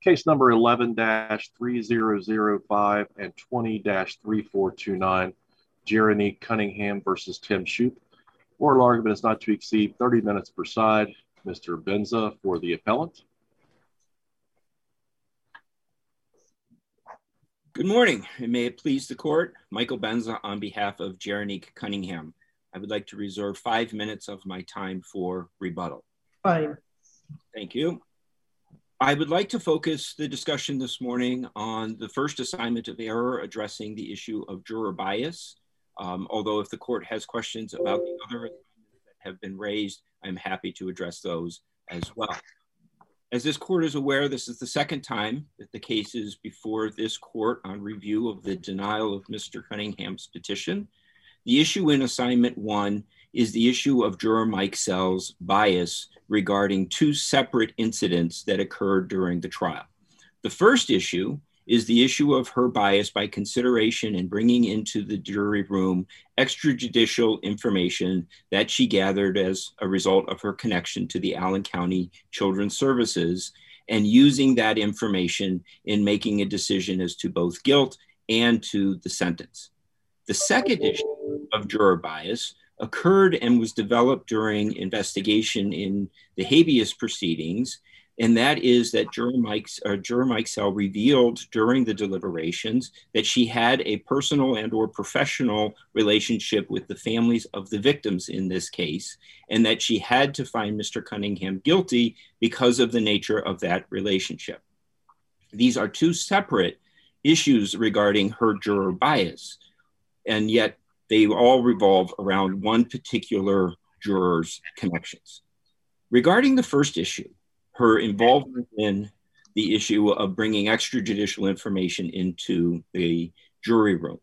Case number 11-3005 and 20-3429, Jeremy Cunningham versus Tim Shoup. Oral argument is not to exceed 30 minutes per side. Mr. Benza for the appellant. Good morning, and may it please the court. Michael Benza on behalf of Jeronique Cunningham. I would like to reserve 5 minutes of my time for rebuttal. Fine. Thank you. I would like to focus the discussion this morning on the first assignment of error addressing the issue of juror bias. Although if the court has questions about the other assignments that have been raised, I'm happy to address those as well. As this court is aware, this is the second time that the case is before this court on review of the denial of Mr. Cunningham's petition. The issue in assignment 1 is the issue of juror Mike Sell's bias regarding 2 separate incidents that occurred during the trial. The first issue is the issue of her bias by consideration in bringing into the jury room extrajudicial information that she gathered as a result of her connection to the Allen County Children's Services and using that information in making a decision as to both guilt and to the sentence. The second issue of juror bias occurred and was developed during investigation in the habeas proceedings, and that is that juror Mike Sell revealed during the deliberations that she had a personal and or professional relationship with the families of the victims in this case, and that she had to find Mr. Cunningham guilty because of the nature of that relationship. These are 2 separate issues regarding her juror bias, and yet they all revolve around one particular juror's connections. Regarding the first issue, her involvement in the issue of bringing extrajudicial information into the jury room.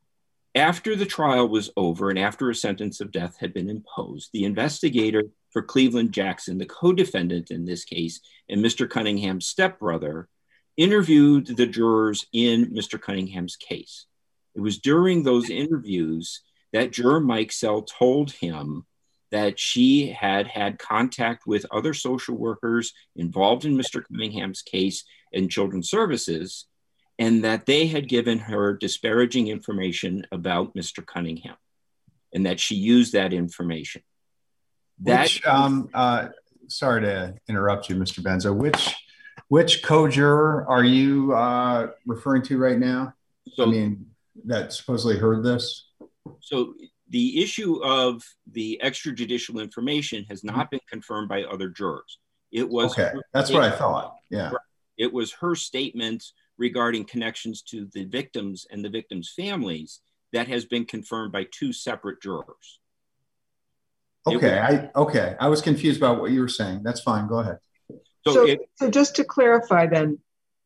After the trial was over and after a sentence of death had been imposed, the investigator for Cleveland Jackson, the co-defendant in this case, and Mr. Cunningham's stepbrother, interviewed the jurors in Mr. Cunningham's case. It was during those interviews that juror Mike Sell told him that she had had contact with other social workers involved in Mr. Cunningham's case in Children's Services, and that they had given her disparaging information about Mr. Cunningham, and that she used that information. Sorry to interrupt you, Mr. Benza. Which co-juror are you referring to right now? That supposedly heard this? So the issue of the extrajudicial information has not been confirmed by other jurors. It was okay. That's what I thought. Yeah. It was her statement regarding connections to the victims and the victims' families that has been confirmed by 2 separate jurors. Okay. I was confused about what you were saying. That's fine. Go ahead. So just to clarify then,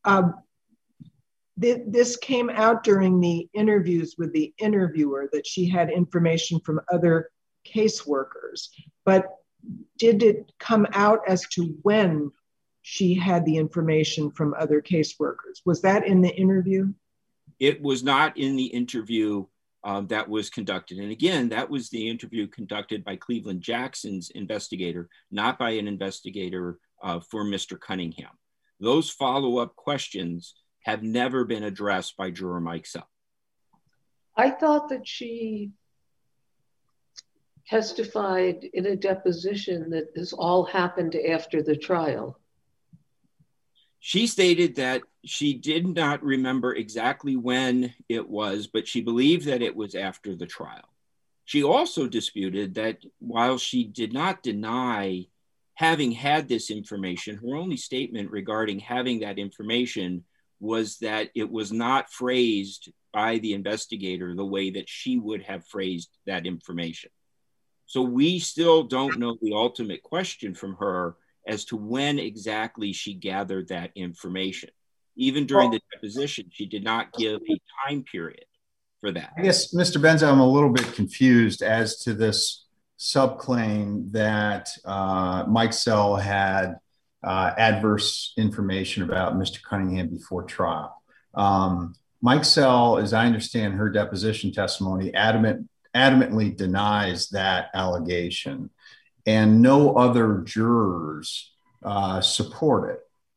this came out during the interviews with the interviewer that she had information from other caseworkers, but did it come out as to when she had the information from other caseworkers? Was that in the interview? It was not in the interview that was conducted. And again, that was the interview conducted by Cleveland Jackson's investigator, not by an investigator for Mr. Cunningham. Those follow-up questions have never been addressed by juror Mike Sell. I thought that she testified in a deposition that this all happened after the trial. She stated that she did not remember exactly when it was, but she believed that it was after the trial. She also disputed that while she did not deny having had this information, her only statement regarding having that information was that it was not phrased by the investigator the way that she would have phrased that information. So we still don't know the ultimate question from her as to when exactly she gathered that information. Even during the deposition, she did not give a time period for that. I guess, Mr. Benza, I'm a little bit confused as to this subclaim that Mike Sell had adverse information about Mr. Cunningham before trial. Mike Sell, as I understand her deposition testimony, adamantly denies that allegation, and no other jurors support it.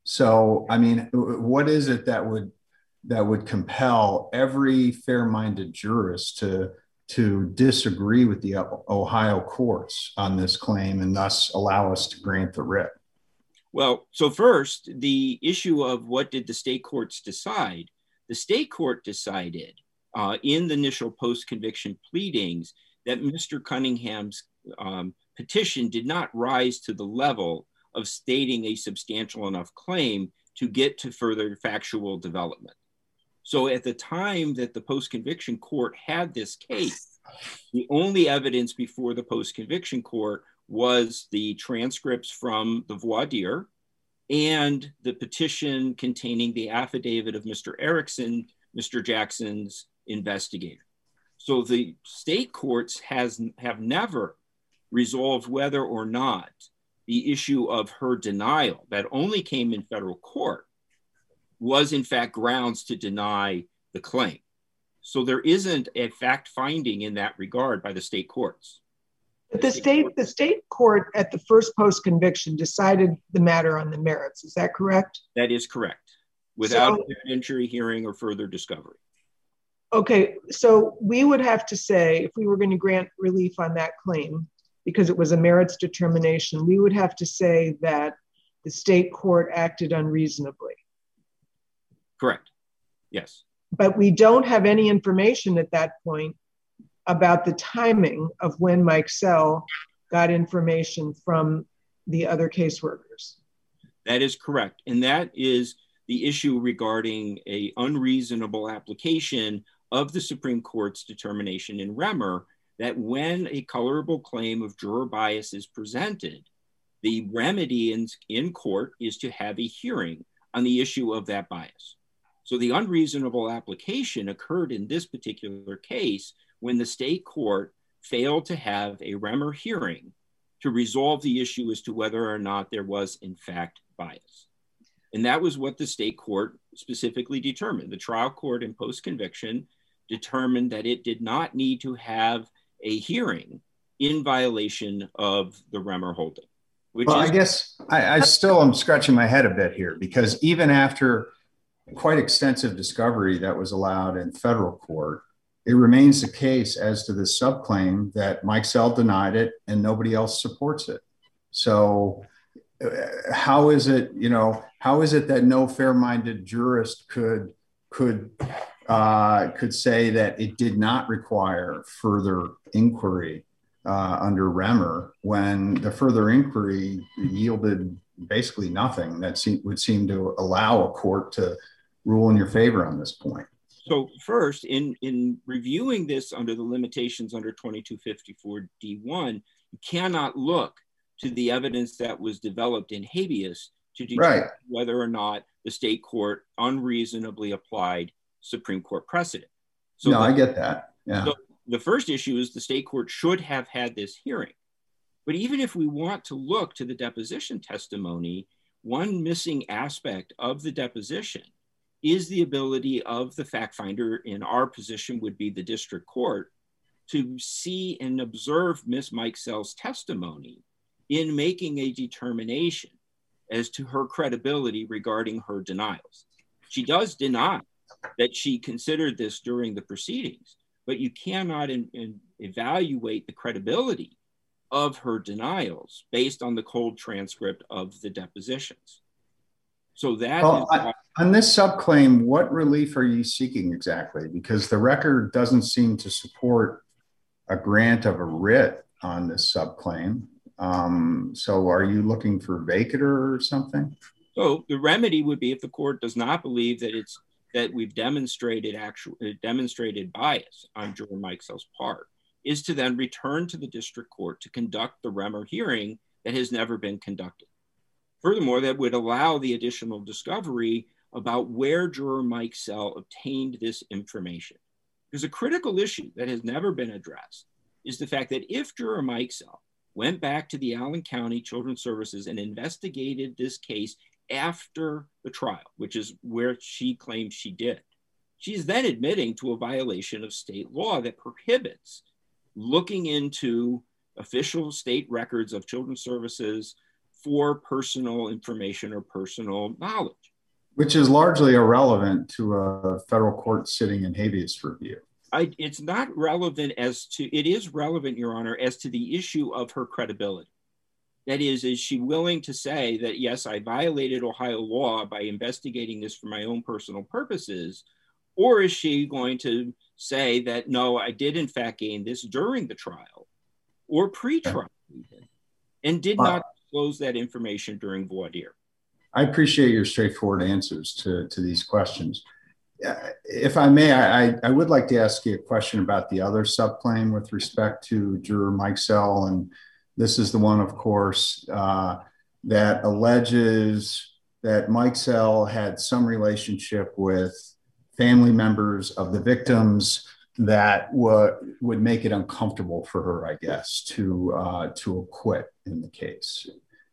So, I mean, what is it that would compel every fair-minded jurist to disagree with the Ohio courts on this claim and thus allow us to grant the writ? Well, so first, the issue of what did the state courts decide? The state court decided in the initial post-conviction pleadings that Mr. Cunningham's petition did not rise to the level of stating a substantial enough claim to get to further factual development. So at the time that the post-conviction court had this case, the only evidence before the post-conviction court was the transcripts from the voir dire and the petition containing the affidavit of Mr. Erickson, Mr. Jackson's investigator. So the state courts have never resolved whether or not the issue of her denial that only came in federal court was in fact grounds to deny the claim. So there isn't a fact finding in that regard by the state courts. But the state court at the first post-conviction decided the matter on the merits. Is that correct? That is correct, without evidentiary hearing or further discovery. Okay, so we would have to say, if we were going to grant relief on that claim, because it was a merits determination, we would have to say that the state court acted unreasonably. Correct, yes. But we don't have any information at that point about the timing of when Mike Sell got information from the other caseworkers. That is correct. And that is the issue regarding an unreasonable application of the Supreme Court's determination in Remmer that when a colorable claim of juror bias is presented, the remedy in court is to have a hearing on the issue of that bias. So the unreasonable application occurred in this particular case when the state court failed to have a Remmer hearing to resolve the issue as to whether or not there was in fact bias. And that was what the state court specifically determined. The trial court in post-conviction determined that it did not need to have a hearing in violation of the Remmer holding. I guess I still am scratching my head a bit here, because even after quite extensive discovery that was allowed in federal court, it remains the case as to the subclaim that Mike Sell denied it and nobody else supports it. So how is it that no fair-minded jurist could say that it did not require further inquiry under Remmer when the further inquiry yielded basically nothing that would seem to allow a court to rule in your favor on this point? So first, in reviewing this under the limitations under 2254 D1, you cannot look to the evidence that was developed in habeas to determine whether or not the state court unreasonably applied Supreme Court precedent. So I get that. Yeah. So the first issue is the state court should have had this hearing. But even if we want to look to the deposition testimony, one missing aspect of the deposition is the ability of the fact finder, in our position would be the district court, to see and observe Ms. Mike Sell's testimony in making a determination as to her credibility regarding her denials. She does deny that she considered this during the proceedings, but you cannot evaluate the credibility of her denials based on the cold transcript of the depositions. So that on this subclaim, what relief are you seeking exactly? Because the record doesn't seem to support a grant of a writ on this subclaim. So are you looking for vacatur or something? So the remedy would be, if the court does not believe that we've demonstrated bias on juror Mike Sell's part, is to then return to the district court to conduct the Remmer hearing that has never been conducted. Furthermore, that would allow the additional discovery about where juror Mike Sell obtained this information. Because a critical issue that has never been addressed is the fact that if juror Mike Sell went back to the Allen County Children's Services and investigated this case after the trial, which is where she claims she did, she's then admitting to a violation of state law that prohibits looking into official state records of children's services for personal information or personal knowledge. Which is largely irrelevant to a federal court sitting in habeas review. It's not relevant it is relevant, Your Honor, as to the issue of her credibility. That is she willing to say that, yes, I violated Ohio law by investigating this for my own personal purposes? Or is she going to say that, no, I did in fact gain this during the trial or pre-trial even, and did not disclose that information during voir dire? I appreciate your straightforward answers to these questions. If I may, I would like to ask you a question about the other subclaim with respect to juror Mikesell. And this is the one, of course, that alleges that Mikesell had some relationship with family members of the victims that would make it uncomfortable for her, I guess, to acquit in the case.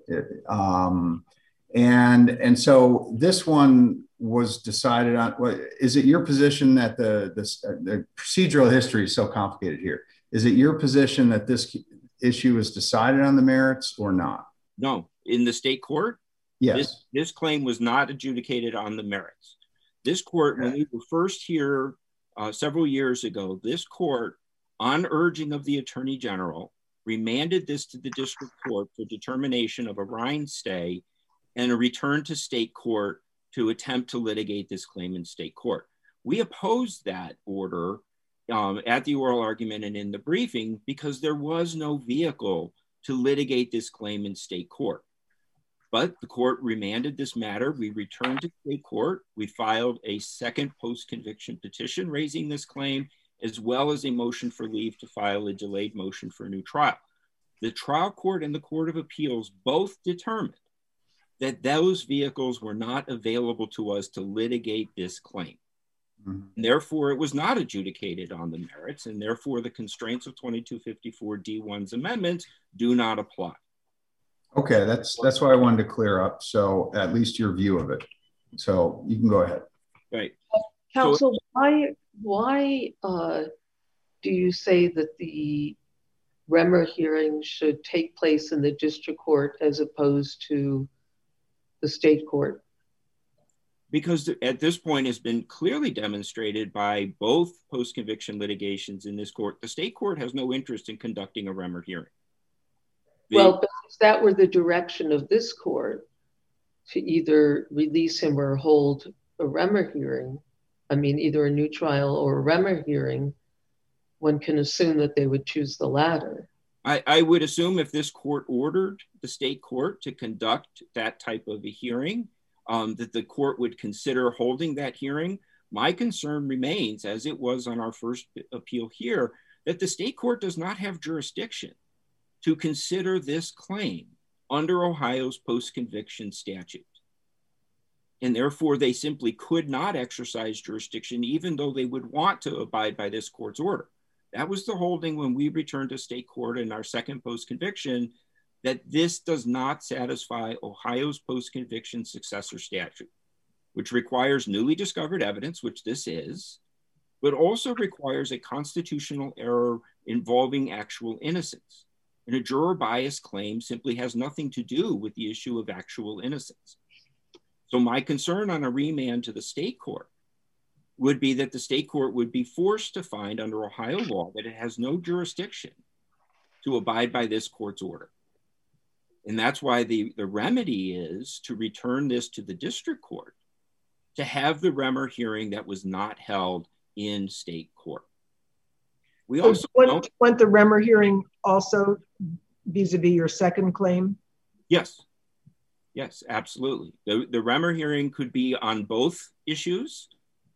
And so this one was decided on. Is it your position that the procedural history is so complicated here? Is it your position that this issue is decided on the merits or not? No, in the state court, yes. This claim was not adjudicated on the merits. This court, when we were first here several years ago, this court, on urging of the Attorney General, remanded this to the district court for determination of a rind stay and a return to state court to attempt to litigate this claim in state court. We opposed that order at the oral argument and in the briefing because there was no vehicle to litigate this claim in state court. But the court remanded this matter. We returned to state court. We filed a second post-conviction petition raising this claim, as well as a motion for leave to file a delayed motion for a new trial. The trial court and the Court of Appeals both determined that those vehicles were not available to us to litigate this claim. Mm-hmm. And therefore, it was not adjudicated on the merits, and therefore the constraints of 2254 D1's amendments do not apply. Okay, that's what I wanted to clear up. So at least your view of it. So you can go ahead. Right. Counsel, why do you say that the Remmer hearing should take place in the district court as opposed to the state court? Because at this point it's been clearly demonstrated by both post-conviction litigations in this court. The state court has no interest in conducting a Remmer hearing. Well, but if that were the direction of this court to either release him or hold a Remmer hearing, I mean, either a new trial or a Remmer hearing, one can assume that they would choose the latter. I would assume if this court ordered the state court to conduct that type of a hearing, that the court would consider holding that hearing. My concern remains, as it was on our first appeal here, that the state court does not have jurisdiction to consider this claim under Ohio's post-conviction statute. And therefore, they simply could not exercise jurisdiction, even though they would want to abide by this court's order. That was the holding when we returned to state court in our second post-conviction, that this does not satisfy Ohio's post-conviction successor statute, which requires newly discovered evidence, which this is, but also requires a constitutional error involving actual innocence. And a juror bias claim simply has nothing to do with the issue of actual innocence. So my concern on a remand to the state court would be that the state court would be forced to find under Ohio law that it has no jurisdiction to abide by this court's order. And that's why the remedy is to return this to the district court to have the Remmer hearing that was not held in state court. We also want the Remmer hearing also vis-a-vis your second claim? Yes. Yes, absolutely. The Remmer hearing could be on both issues,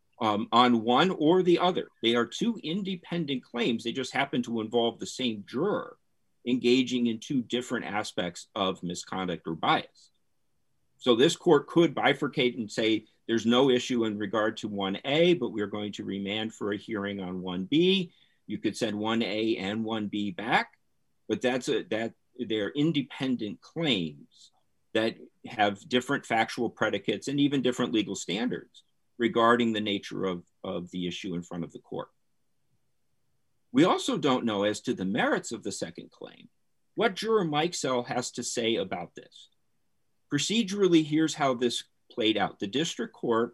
on one or the other. They are two independent claims. They just happen to involve the same juror engaging in two different aspects of misconduct or bias. So this court could bifurcate and say there's no issue in regard to 1A, but we're going to remand for a hearing on 1B. You could send 1A and 1B back, but they're independent claims that have different factual predicates and even different legal standards regarding the nature of the issue in front of the court. We also don't know, as to the merits of the second claim, what juror Mikesell has to say about this. Procedurally, here's how this played out. The district court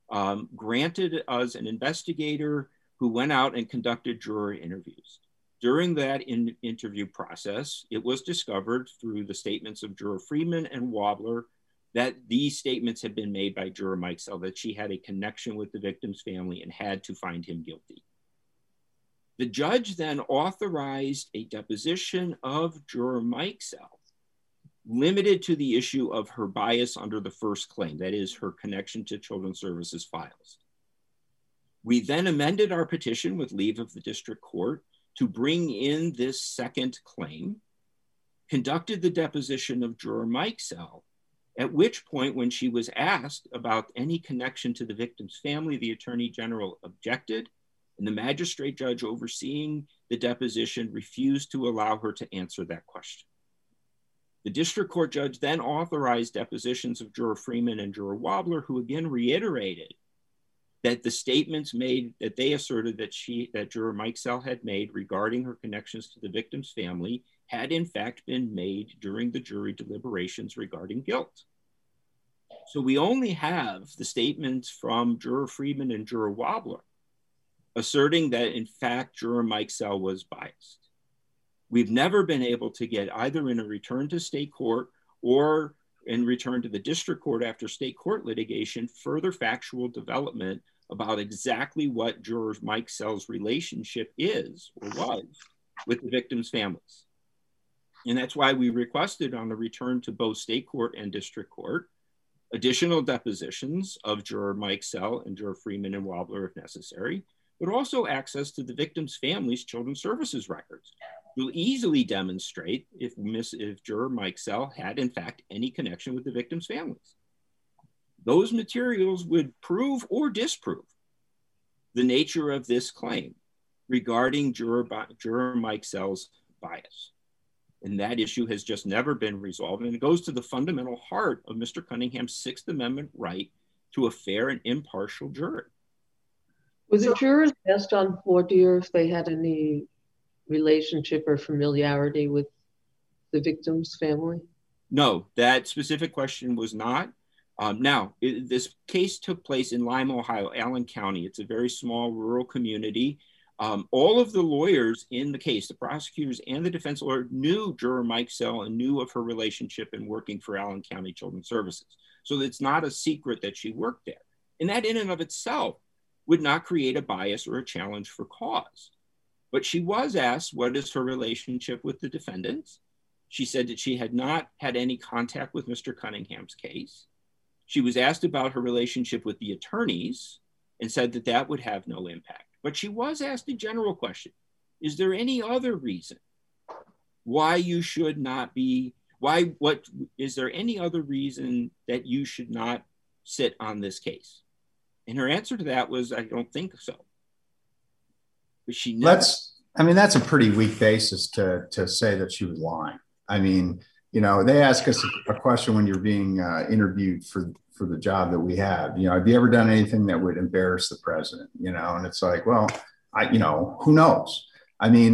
granted us an investigator who went out and conducted juror interviews. During that interview process, it was discovered through the statements of Juror Freeman and Wobbler that these statements had been made by Juror Mikesell, that she had a connection with the victim's family and had to find him guilty. The judge then authorized a deposition of Juror Mikesell, limited to the issue of her bias under the first claim, that is, her connection to Children's Services files. We then amended our petition with leave of the district court to bring in this second claim, conducted the deposition of Juror Mikesell, at which point, when she was asked about any connection to the victim's family, the Attorney General objected, and the magistrate judge overseeing the deposition refused to allow her to answer that question. The district court judge then authorized depositions of Juror Freeman and Juror Wobbler, who again reiterated that the statements made, that they asserted that Juror Mikesell had made regarding her connections to the victim's family had in fact been made during the jury deliberations regarding guilt. So we only have the statements from Juror Freeman and Juror Wobbler asserting that in fact Juror Mikesell was biased. We've never been able to get, either in a return to state court or in return to the district court after state court litigation, further factual development about exactly what Juror Mikesell's relationship is or was with the victim's families. And that's why we requested, on the return to both state court and district court, additional depositions of Juror Mikesell and Juror Freeman and Wobbler if necessary, but also access to the victim's family's Children's Services records. We'll easily demonstrate if Juror Mikesell had in fact any connection with the victim's families. Those materials would prove or disprove the nature of this claim regarding Juror Mikesell's bias. And that issue has just never been resolved. And it goes to the fundamental heart of Mr. Cunningham's Sixth Amendment right to a fair and impartial jury. Was the jurors asked on voir dire if they had any relationship or familiarity with the victim's family? No, that specific question was not. This case took place in Lima, Ohio, Allen County. It's a very small rural community. All of the lawyers in the case, the prosecutors and the defense lawyer, knew Juror Mikesell and knew of her relationship in working for Allen County Children's Services. So it's not a secret that she worked there. And that in and of itself would not create a bias or a challenge for cause. But she was asked, what is her relationship with the defendants? She said that she had not had any contact with Mr. Cunningham's case. She was asked about her relationship with the attorneys and said that that would have no impact. But she was asked a general question. Is there any other reason why you should not be, is there any other reason that you should not sit on this case? And her answer to that was, I don't think so. But she never. That's a pretty weak basis to say that she was lying. I mean, they ask us a question when you're being interviewed for the job that we have. Have you ever done anything that would embarrass the president? And it's like, well, who knows? I mean,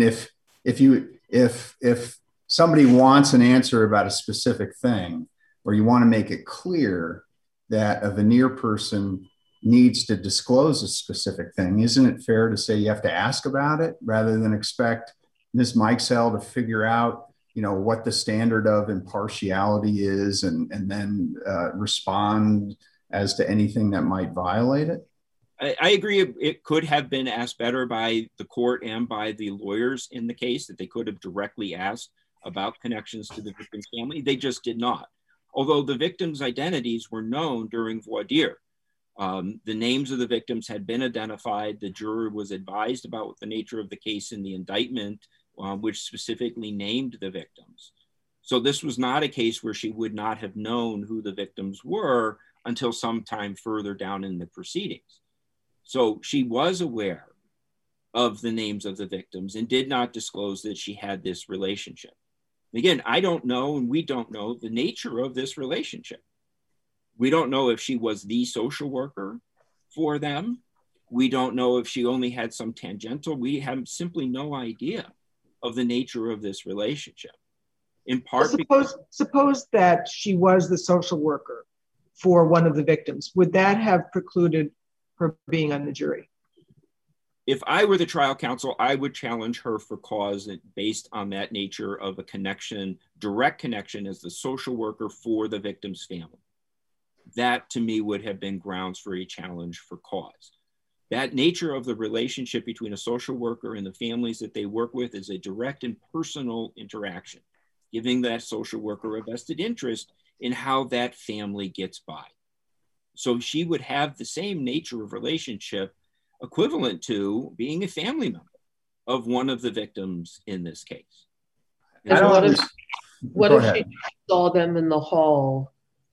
if somebody wants an answer about a specific thing, or you want to make it clear that a veneer person needs to disclose a specific thing, isn't it fair to say you have to ask about it rather than expect Ms. Mikesell to figure out what the standard of impartiality is and then respond as to anything that might violate it? I agree. It could have been asked better by the court and by the lawyers in the case, that they could have directly asked about connections to the victim's family. They just did not. Although the victims' identities were known during voir dire. The names of the victims had been identified. The juror was advised about the nature of the case in the indictment, which specifically named the victims. So this was not a case where she would not have known who the victims were until sometime further down in the proceedings. So she was aware of the names of the victims and did not disclose that she had this relationship. Again, I don't know, and we don't know the nature of this relationship. We don't know if she was the social worker for them. We don't know if she only had some tangential. We have simply no idea of the nature of this relationship. in part. Suppose that she was the social worker for one of the victims. Would that have precluded her being on the jury? If I were the trial counsel, I would challenge her for cause based on that nature of a connection, direct connection as the social worker for the victim's family. That to me would have been grounds for a challenge for cause. That nature of the relationship between a social worker and the families that they work with is a direct and personal interaction, giving that social worker a vested interest in how that family gets by. So she would have the same nature of relationship equivalent to being a family member of one of the victims in this case. What if she saw them in the hall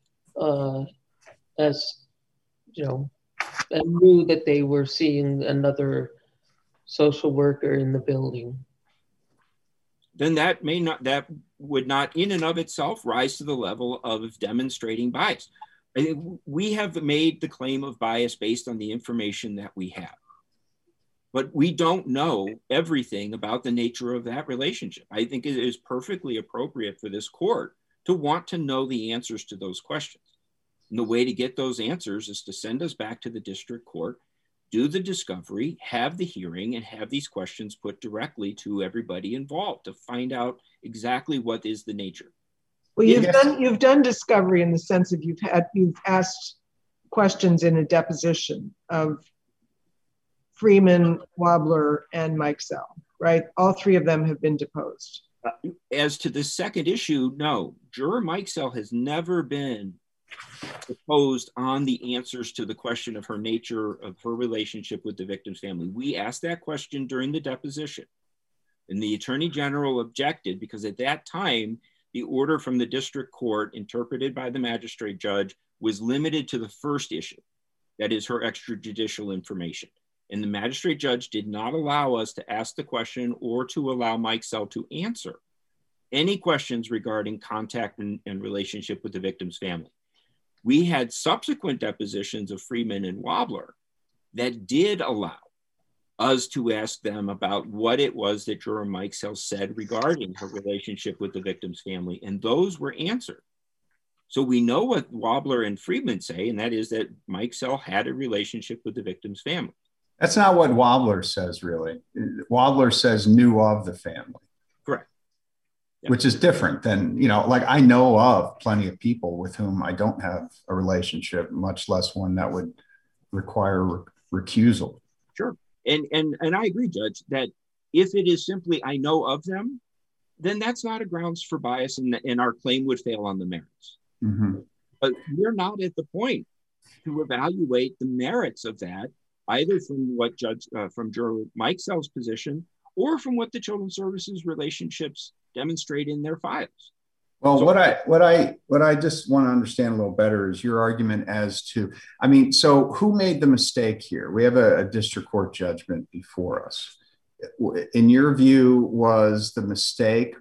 as, you know, and knew that they were seeing another social worker in the building? Then that would not in and of itself rise to the level of demonstrating bias. I think we have made the claim of bias based on the information that we have. But we don't know everything about the nature of that relationship. I think it is perfectly appropriate for this court to want to know the answers to those questions. And the way to get those answers is to send us back to the district court, do the discovery, have the hearing, and have these questions put directly to everybody involved to find out exactly what is the nature. Well, you've done discovery in the sense of you've asked questions in a deposition of Freeman, Wobbler, and Mikesell, right? All three of them have been deposed. As to the second issue, no. Juror Mikesell has never been deposed on the answers to the question of her nature of her relationship with the victim's family. We asked that question during the deposition, and the Attorney General objected because at that time, the order from the district court interpreted by the magistrate judge was limited to the first issue, that is her extrajudicial information. And the magistrate judge did not allow us to ask the question or to allow Mikesell to answer any questions regarding contact and relationship with the victim's family. We had subsequent depositions of Freeman and Wobbler that did allow us to ask them about what it was that Juror Mikesell said regarding her relationship with the victim's family, and those were answered. So we know what Wobbler and Freeman say, and that is that Mikesell had a relationship with the victim's family. That's not what Wobbler says, really. Wobbler says knew of the family. Correct. Yep. Which is different than, like I know of plenty of people with whom I don't have a relationship, much less one that would require recusal. Sure. And I agree, Judge, that if it is simply I know of them, then that's not a grounds for bias and our claim would fail on the merits. Mm-hmm. But we're not at the point to evaluate the merits of that, either from what from Juror Mikesell's position or from what the Children's Services relationships demonstrate in their files. Well, so, what I just want to understand a little better is your argument as to, so who made the mistake here? We have a district court judgment before us. In your view, was the mistake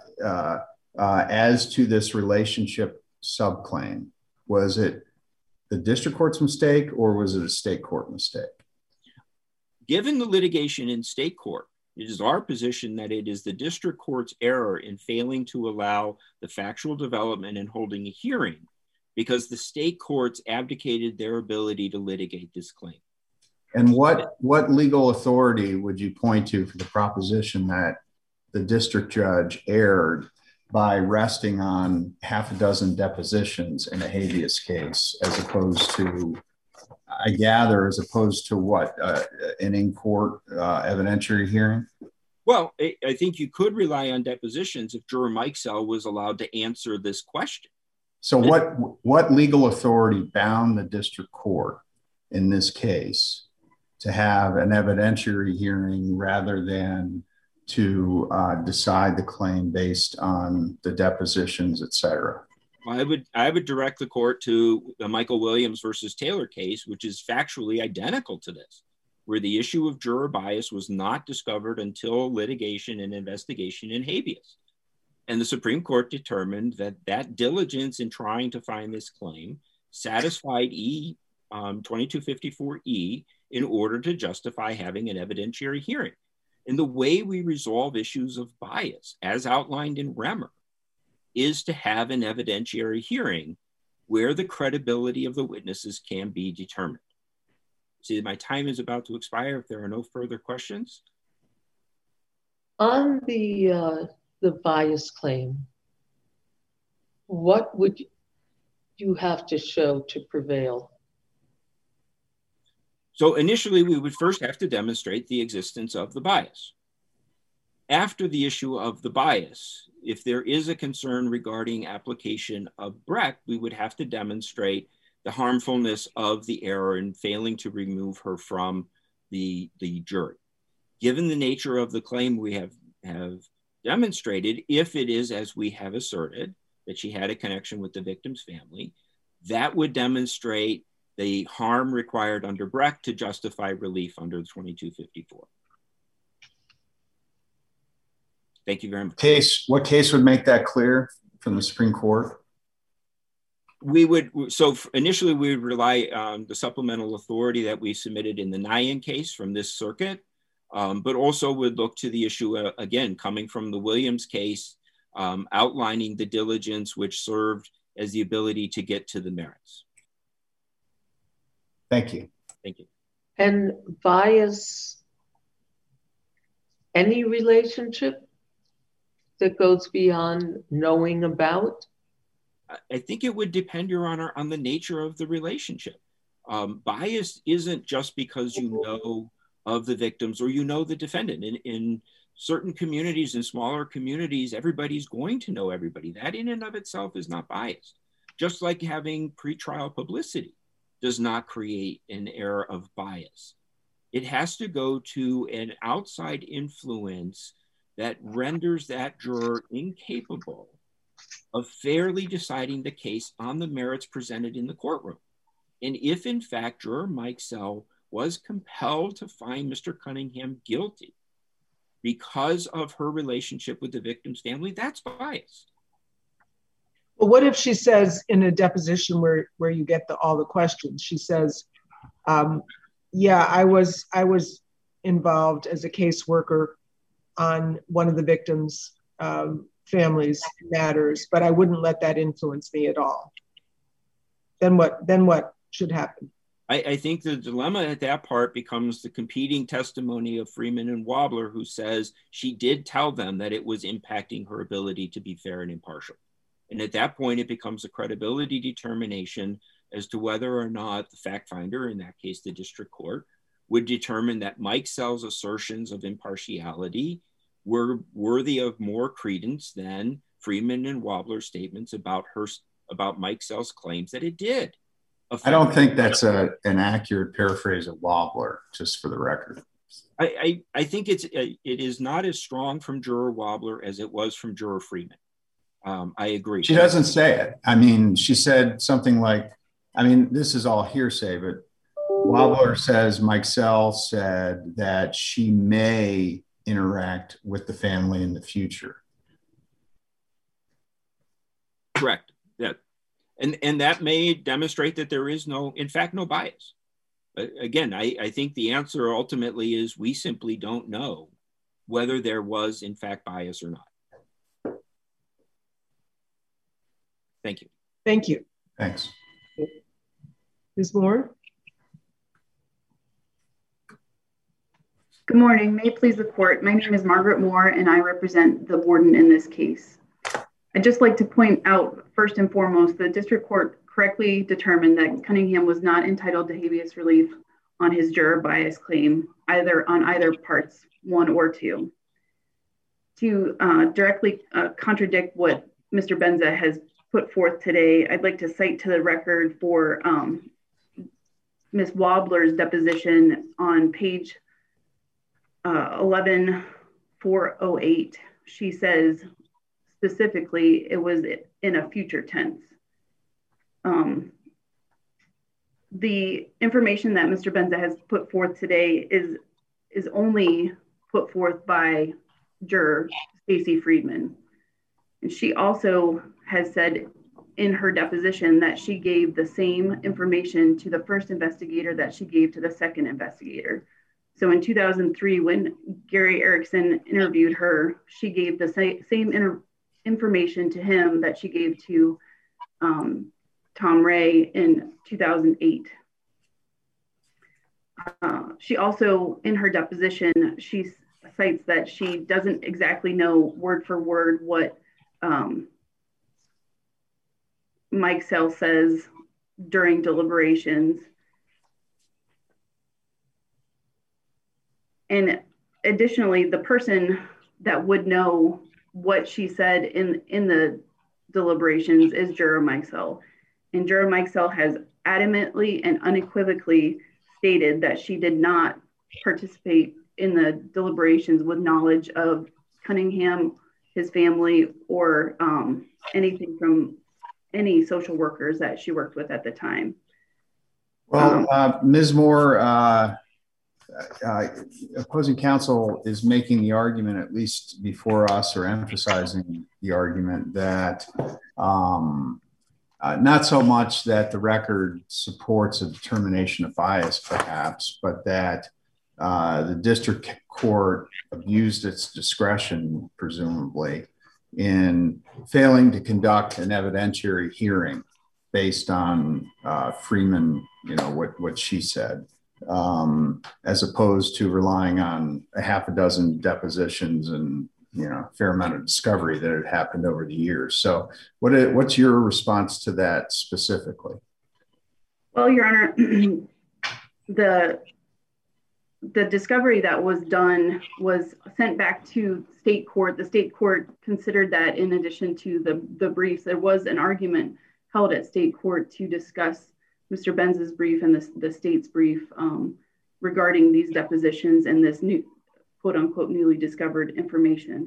as to this relationship subclaim, was it the district court's mistake or was it a state court mistake? Given the litigation in state court, it is our position that it is the district court's error in failing to allow the factual development and holding a hearing because the state courts abdicated their ability to litigate this claim. And what legal authority would you point to for the proposition that the district judge erred by resting on half a dozen depositions in a habeas case as opposed to, I gather, what, an in-court evidentiary hearing? Well, I think you could rely on depositions if Juror Mikesell was allowed to answer this question. So what legal authority bound the district court in this case to have an evidentiary hearing rather than to decide the claim based on the depositions, et cetera? I would direct the court to the Michael Williams versus Taylor case, which is factually identical to this, where the issue of juror bias was not discovered until litigation and investigation in habeas. And the Supreme Court determined that diligence in trying to find this claim satisfied 2254E in order to justify having an evidentiary hearing. And the way we resolve issues of bias, as outlined in Remmer, is to have an evidentiary hearing where the credibility of the witnesses can be determined. See, my time is about to expire. If there are no further questions. On the bias claim, what would you have to show to prevail? So initially, we would first have to demonstrate the existence of the bias. After the issue of the bias, if there is a concern regarding application of Brecht, we would have to demonstrate the harmfulness of the error in failing to remove her from the jury. Given the nature of the claim we have demonstrated, if it is, as we have asserted, that she had a connection with the victim's family, that would demonstrate the harm required under Brecht to justify relief under 2254. Thank you very much. What case would make that clear from the Supreme Court? Initially we would rely on the supplemental authority that we submitted in the Nyan case from this circuit, but also would look to the issue, again, coming from the Williams case, outlining the diligence which served as the ability to get to the merits. Thank you. Thank you. And bias, any relationship that goes beyond knowing about? I think it would depend, Your Honor, on the nature of the relationship. Bias isn't just because you know of the victims or you know the defendant. In certain communities, in smaller communities, everybody's going to know everybody. That in and of itself is not biased. Just like having pretrial publicity does not create an air of bias. It has to go to an outside influence that renders that juror incapable of fairly deciding the case on the merits presented in the courtroom. And if in fact juror Mike Sell was compelled to find Mr. Cunningham guilty because of her relationship with the victim's family, that's bias. Well, what if she says in a deposition where you get all the questions, she says, yeah, I was involved as a caseworker on one of the victims' family's matters, but I wouldn't let that influence me at all. Then what should happen? I think the dilemma at that part becomes the competing testimony of Freeman and Wobbler, who says she did tell them that it was impacting her ability to be fair and impartial. And at that point, it becomes a credibility determination as to whether or not the fact finder, in that case, the district court, would determine that Mike Sell's assertions of impartiality were worthy of more credence than Freeman and Wobbler's statements about Mike Sell's claims that it did. I don't think that's an accurate paraphrase of Wobbler, just for the record. I think it is not as strong from juror Wobbler as it was from juror Freeman. I agree. She doesn't say it. I mean, she said something like, I mean, this is all hearsay, but Wobbler says Mike Sell said that she may interact with the family in the future. Correct. Yeah. And that may demonstrate that there is no bias. Again, I think the answer ultimately is we simply don't know whether there was in fact bias or not. Thank you. Thank you. Thanks. Ms. Moore? Good morning. May it please the court. My name is Margaret Moore, and I represent the warden in this case. I'd just like to point out, first and foremost, the district court correctly determined that Cunningham was not entitled to habeas relief on his juror bias claim, on either parts 1 or 2. To directly contradict what Mr. Benza has put forth today, I'd like to cite to the record for Ms. Wobbler's deposition on page 11408. She says specifically it was in a future tense. The information that Mr. Benza has put forth today is only put forth by juror Stacey Friedman. And she also has said in her deposition that she gave the same information to the first investigator that she gave to the second investigator. So in 2003, when Gary Erickson interviewed her, she gave the information to him that she gave to Tom Ray in 2008. She also, in her deposition, she cites that she doesn't exactly know word for word what Mike Sell says during deliberations. And additionally, the person that would know what she said in the deliberations is Juror Mike Sell. And Juror Mike Sell has adamantly and unequivocally stated that she did not participate in the deliberations with knowledge of Cunningham, his family, or anything from any social workers that she worked with at the time. Well, Ms. Moore, opposing counsel is making the argument, at least before us, or emphasizing the argument that not so much that the record supports a determination of bias, perhaps, but that the district court abused its discretion, presumably, in failing to conduct an evidentiary hearing based on Freeman, what she said, as opposed to relying on a half a dozen depositions and a fair amount of discovery that had happened over the years. So what's your response to that specifically? Well, Your Honor, the discovery that was done was sent back to state court. The state court considered that in addition to the briefs, there was an argument held at state court to discuss Mr. Benz's brief and the state's brief regarding these depositions and this new, quote unquote, newly discovered information.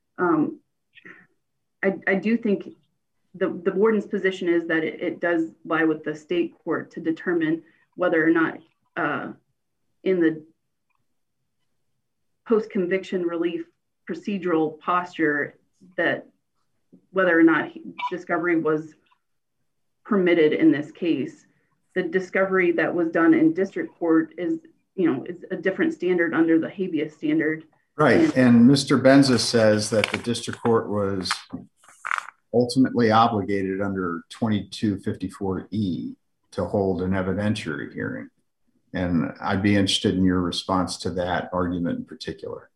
I do think the warden's position is that it does lie with the state court to determine whether or not in the post-conviction relief procedural posture that whether or not discovery was permitted in this case. The discovery that was done in district court is a different standard under the habeas standard. Right, and Mr. Benza says that the district court was ultimately obligated under 2254E to hold an evidentiary hearing. And I'd be interested in your response to that argument in particular.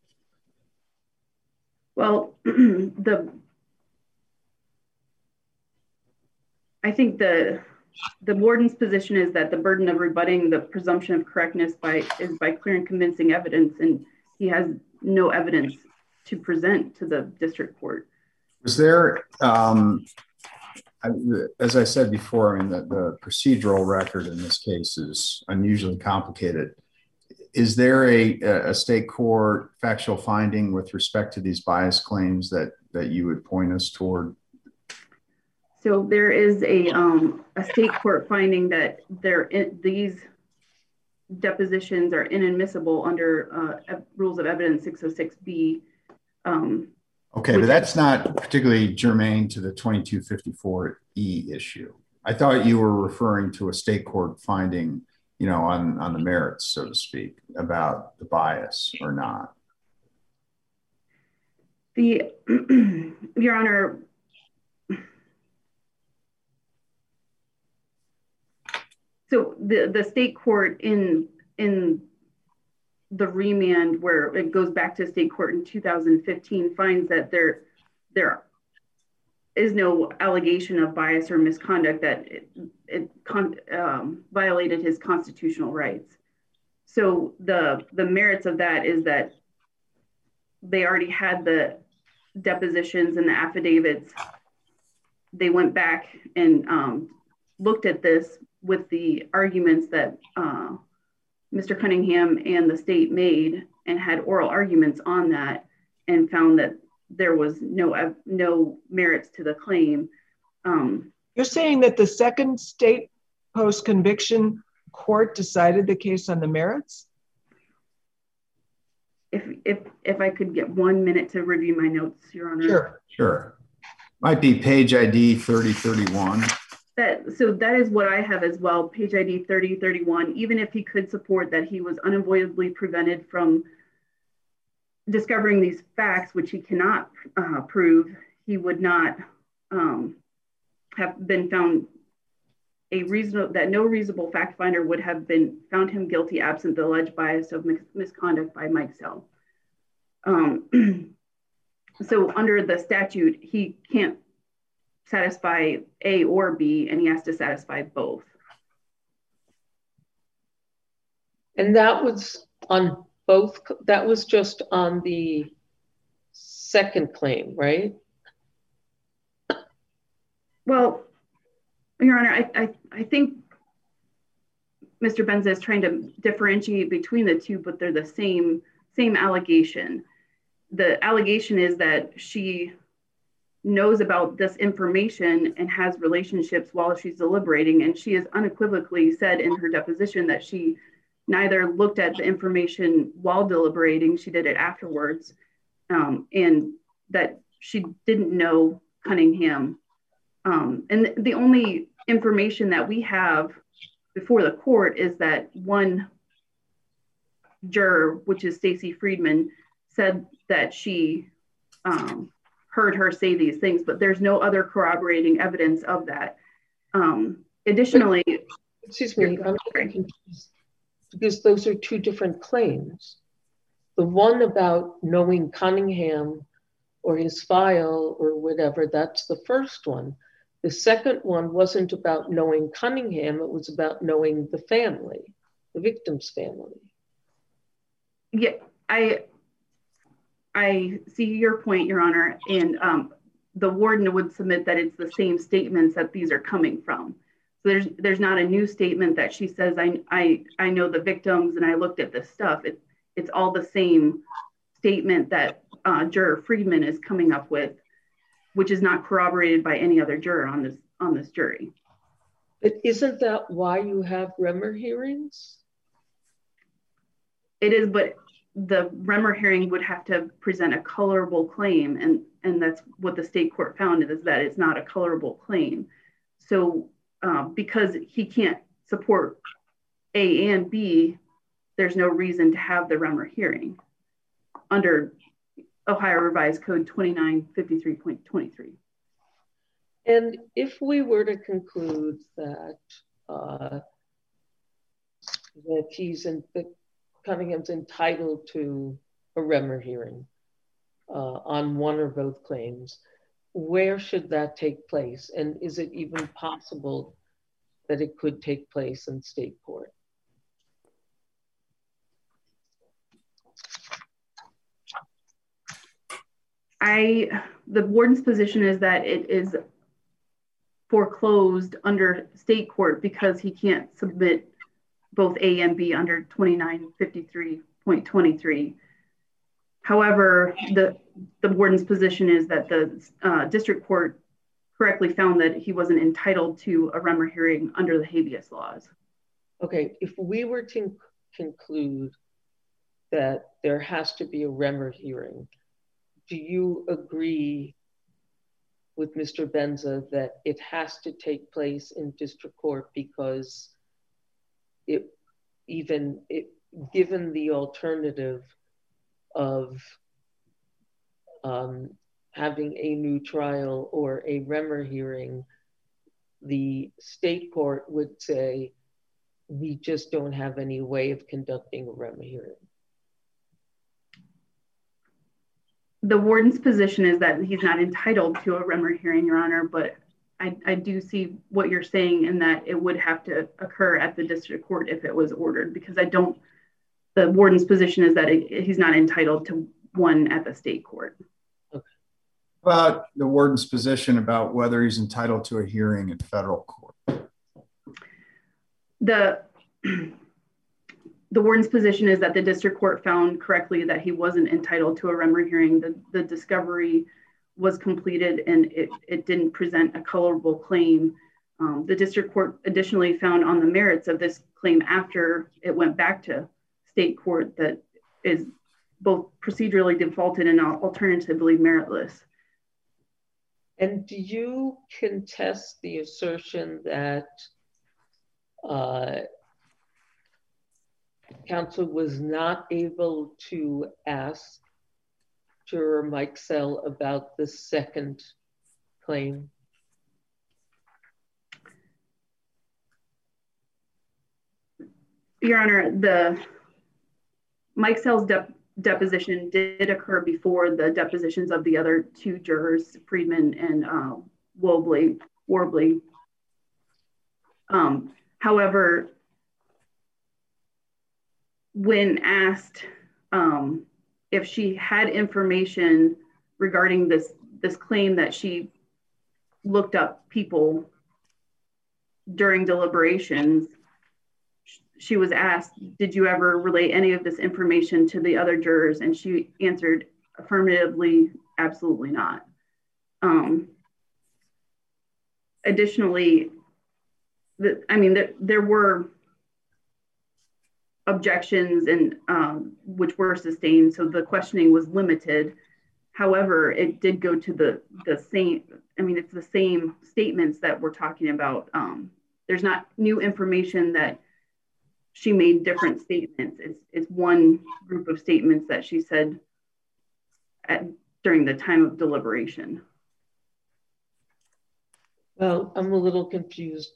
Well, I think the warden's position is that the burden of rebutting the presumption of correctness is by clear and convincing evidence, and he has no evidence to present to the district court. Was there, as I said before, the procedural record in this case is unusually complicated. Is there a state court factual finding with respect to these bias claims that you would point us toward? So there is a state court finding that these depositions are inadmissible under Rules of Evidence 606B. Okay, but that's not particularly germane to the 2254E issue. I thought you were referring to a state court finding, on the merits, so to speak, about the bias or not. Your Honor, so the state court in the remand where it goes back to state court in 2015 finds that there is no allegation of bias or misconduct, that it violated his constitutional rights. So the merits of that is that they already had the depositions and the affidavits. They went back and looked at this with the arguments that Mr. Cunningham and the state made and had oral arguments on that and found that there was no merits to the claim. You're saying that the second state post-conviction court decided the case on the merits? If I could get 1 minute to review my notes, Your Honor. Sure. Might be page ID 3031. So that is what I have as well, page ID 3031. Even if he could support that he was unavoidably prevented from discovering these facts, which he cannot prove, he would not have been found that no reasonable fact finder would have been found him guilty absent the alleged bias of misconduct by Mike Sell. So under the statute, he can't satisfy A or B, and he has to satisfy both. And that was on both, that was just on the second claim, right? Well, Your Honor, I think Mr. Benza is trying to differentiate between the two, but they're the same allegation. The allegation is that she knows about this information and has relationships while she's deliberating, and she has unequivocally said in her deposition that she neither looked at the information while deliberating, she did it afterwards, and that she didn't know Cunningham. And the only information that we have before the court is that one juror, which is Stacey Friedman, said that she heard her say these things, but there's no other corroborating evidence of that. Additionally, excuse me, I'm confused because those are two different claims. The one about knowing Cunningham or his file or whatever, that's the first one. The second one wasn't about knowing Cunningham, it was about knowing the family, the victim's family. Yeah, I see your point, Your Honor, and the warden would submit that it's the same statements that these are coming from. So there's not a new statement that she says, I know the victims and I looked at this stuff. It's all the same statement that juror Friedman is coming up with, which is not corroborated by any other juror on this jury. But isn't that why you have Remmer hearings? It is, but the Remmer hearing would have to present a colorable claim, and that's what the state court found, is that it's not a colorable claim. So because he can't support A and B, there's no reason to have the Remmer hearing under Ohio Revised Code 2953.23. And if we were to conclude that Cunningham's entitled to a Remmer hearing on one or both claims, where should that take place? And is it even possible that it could take place in state court? The warden's position is that it is foreclosed under state court because he can't submit both A and B under 2953.23. However, the warden's position is that the district court correctly found that he wasn't entitled to a Remmer hearing under the habeas laws. Okay, if we were to conclude that there has to be a Remmer hearing, do you agree with Mr. Benza that it has to take place in district court because given the alternative of having a new trial or a Remmer hearing, the state court would say, we just don't have any way of conducting a Remmer hearing? The warden's position is that he's not entitled to a Remmer hearing, Your Honor, but I do see what you're saying in that it would have to occur at the district court if it was ordered, because the warden's position is that he's not entitled to one at the state court. Okay. About the warden's position about whether he's entitled to a hearing in federal court. The warden's position is that the district court found correctly that he wasn't entitled to a Remmer hearing. The discovery was completed and it didn't present a colorable claim. The district court additionally found on the merits of this claim after it went back to state court that is both procedurally defaulted and alternatively meritless. And do you contest the assertion that counsel was not able to ask juror Mike Sell about the second claim? Your Honor, Mike Sell's deposition did occur before the depositions of the other two jurors, Friedman and Warbley. However, when asked if she had information regarding this claim that she looked up people during deliberations, she was asked, did you ever relay any of this information to the other jurors? And she answered affirmatively, absolutely not. Additionally, there were objections and which were sustained, so the questioning was limited. However, it did go to the same, it's the same statements that we're talking about. There's not new information that she made different statements. It's one group of statements that she said during the time of deliberation. Well, I'm a little confused.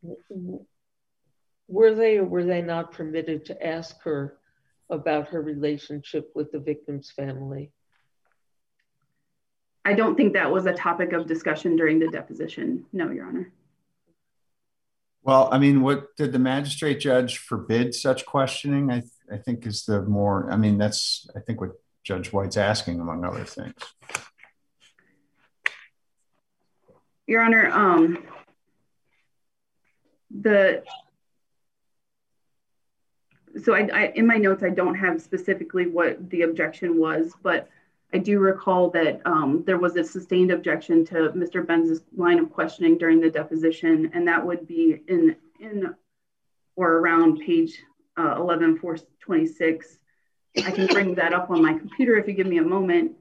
Were they or were they not permitted to ask her about her relationship with the victim's family? I don't think that was a topic of discussion during the deposition. No, Your Honor. Well, what did the magistrate judge forbid such questioning? I think is the more, that's, I think what Judge White's asking, among other things. Your Honor, so I in my notes, I don't have specifically what the objection was, but I do recall that there was a sustained objection to Mr. Benz's line of questioning during the deposition, and that would be in or around page 11-426. I can bring that up on my computer if you give me a moment.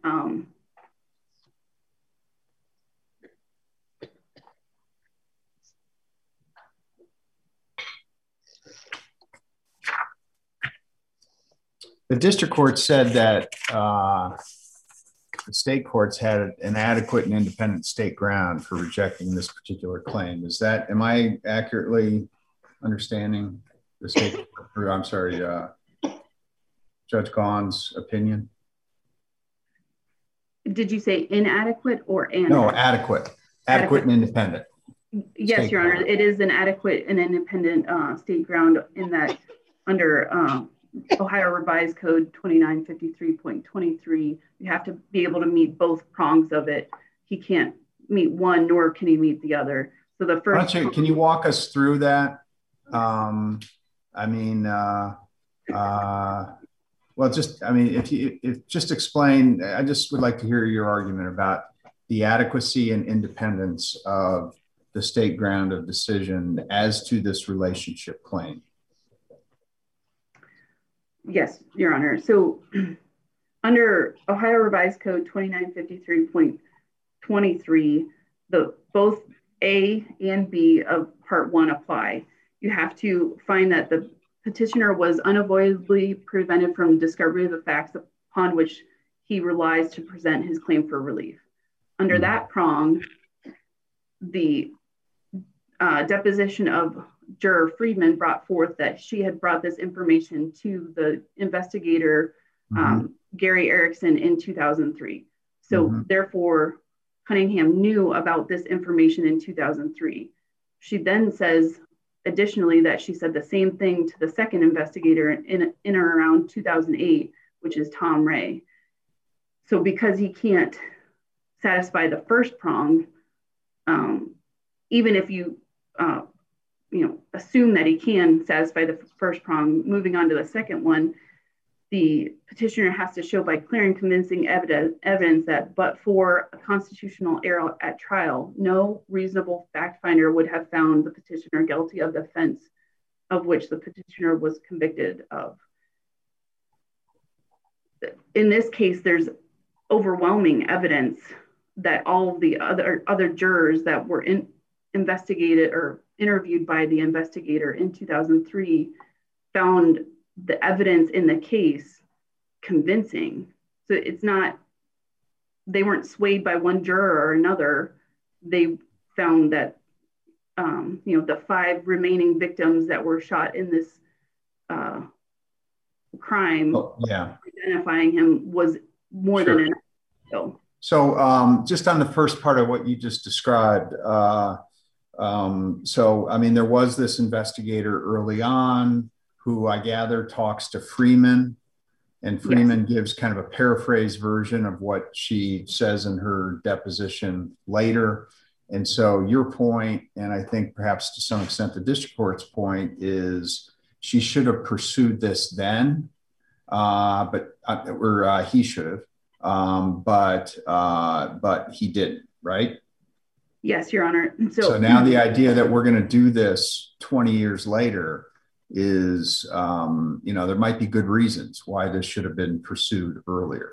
The district court said that the state courts had an adequate and independent state ground for rejecting this particular claim. Am I accurately understanding the state, or I'm sorry, Judge Gaughan's opinion? Did you say inadequate or inadequate? No, adequate and independent. Yes, state Your Honor, it is an adequate and independent state ground in that under Ohio Revised Code 2953.23, you have to be able to meet both prongs of it. He can't meet one, nor can he meet the other. So the first. Can you walk us through that? If just explain, I just would like to hear your argument about the adequacy and independence of the state ground of decision as to this relationship claim. Yes, Your Honor. So under Ohio Revised Code 2953.23, both A and B of Part 1 apply. You have to find that the petitioner was unavoidably prevented from discovery of the facts upon which he relies to present his claim for relief. Under that prong, the deposition of Juror Friedman brought forth that she had brought this information to the investigator, Gary Erickson, in 2003. So therefore, Cunningham knew about this information in 2003. She then says, additionally, that she said the same thing to the second investigator in or around 2008, which is Tom Ray. So because he can't satisfy the first prong, even if you assume that he can satisfy the first prong, moving on to the second one, the petitioner has to show by clear and convincing evidence that but for a constitutional error at trial, no reasonable fact finder would have found the petitioner guilty of the offense of which the petitioner was convicted of. In this case, there's overwhelming evidence that all of the other jurors that were investigated or interviewed by the investigator in 2003 found the evidence in the case convincing. So it's not, they weren't swayed by one juror or another. they found that, the 5 remaining victims that were shot in this crime, identifying him was more than enough. So just on the first part of what you just described, there was this investigator early on who I gather talks to Freeman, and Freeman gives kind of a paraphrase version of what she says in her deposition later. And so your point, and I think perhaps to some extent the district court's point, is she should have pursued this then, he should have, but he didn't, right? Yes, Your Honor. So now the idea that we're going to do this 20 years later is, there might be good reasons why this should have been pursued earlier.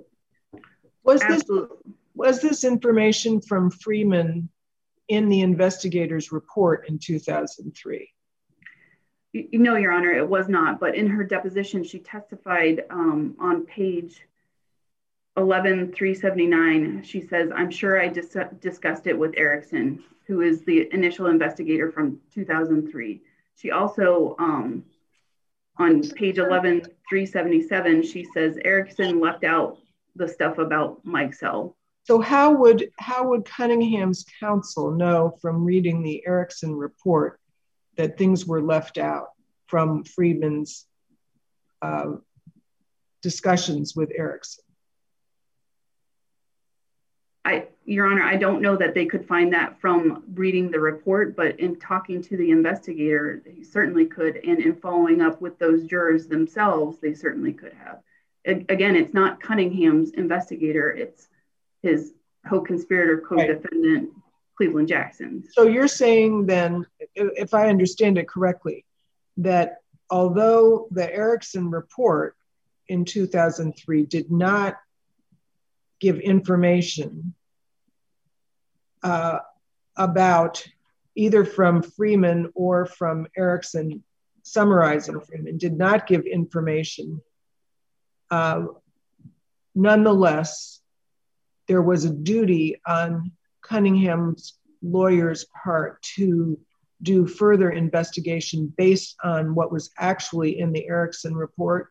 Was this information from Freeman in the investigator's report in 2003? No, Your Honor, it was not. But in her deposition, she testified on page 11379. She says, "I'm sure I discussed it with Erickson, who is the initial investigator from 2003. She also, on page 11377, she says Erickson left out the stuff about Mike Sell. So how would Cunningham's counsel know from reading the Erickson report that things were left out from Freeman's discussions with Erickson? Your Honor, I don't know that they could find that from reading the report, but in talking to the investigator, he certainly could. And in following up with those jurors themselves, they certainly could have. Again, it's not Cunningham's investigator, it's his co-conspirator, co-defendant, Cleveland Jackson. So you're saying then, if I understand it correctly, that although the Erickson report in 2003 did not give information about either from Freeman or from Erickson, summarizing Freeman, did not give information. Nonetheless, there was a duty on Cunningham's lawyer's part to do further investigation based on what was actually in the Erickson report.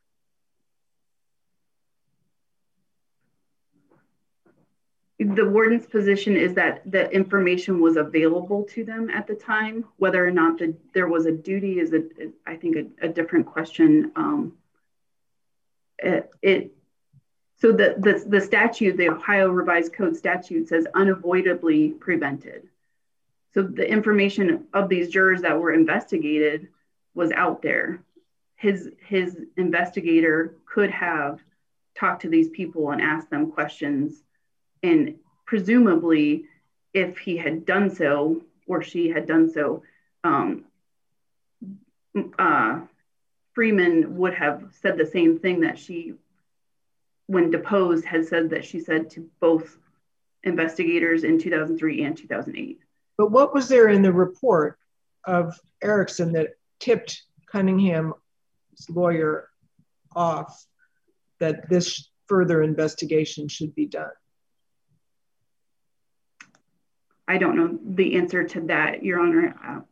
The warden's position is that the information was available to them at the time. Whether or not there was a duty is, I think, a different question. So the statute, the Ohio Revised Code statute, says unavoidably prevented. So the information of these jurors that were investigated was out there. His investigator could have talked to these people and asked them questions. And presumably, if he had done so, or she had done so, Freeman would have said the same thing that she, when deposed, had said that she said to both investigators in 2003 and 2008. But what was there in the report of Erickson that tipped Cunningham's lawyer off that this further investigation should be done? I don't know the answer to that, Your Honor.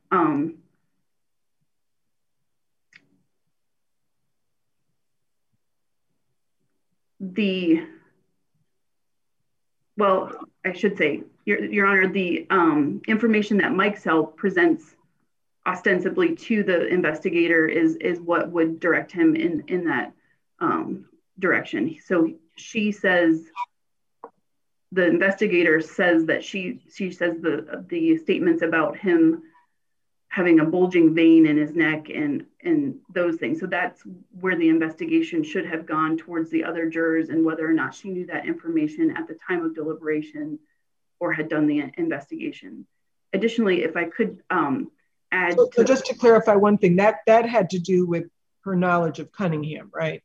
I should say, Your Honor, the information that Mike Sell presents ostensibly to the investigator is what would direct him in that direction. So she says, the investigator says that she says the statements about him having a bulging vein in his neck and those things. So that's where the investigation should have gone towards the other jurors and whether or not she knew that information at the time of deliberation or had done the investigation. Additionally, if I could add. So just to clarify one thing, that had to do with her knowledge of Cunningham, right?